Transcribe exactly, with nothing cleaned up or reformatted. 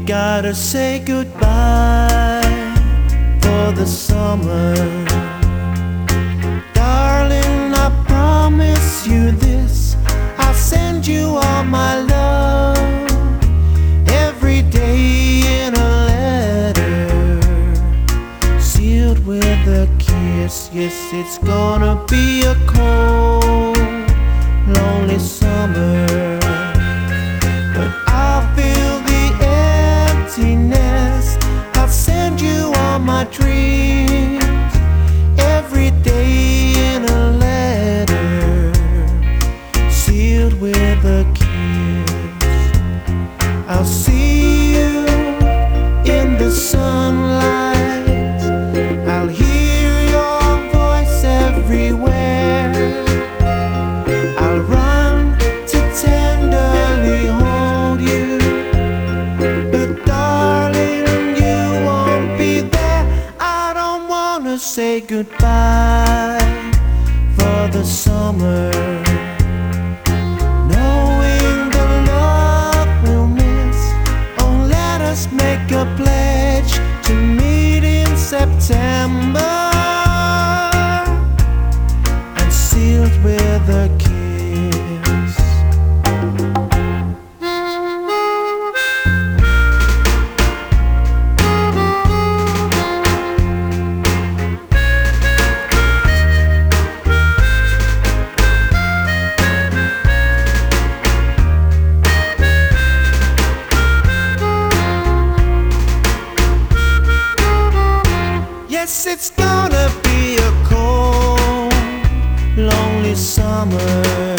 gotta say goodbye for the summer. Darling, I promise you this, I'll send you all my love every day in a letter, sealed with a kiss. Yes, it's gonna be a cold, lonely summer, but I'll fill the emptiness. I'll send you all my dreams every day in a letter, sealed with a kiss. I'll see you in the sunlight, I'll hear your voice everywhere, I'll run to tenderly hold you, but darling, you won't be there. I don't wanna say goodbye for the summer, knowing the love we'll miss. Oh, let us make a pledge to meet in September, and sealed with a kiss. Yes, it's gonna be a cold, lonely summer.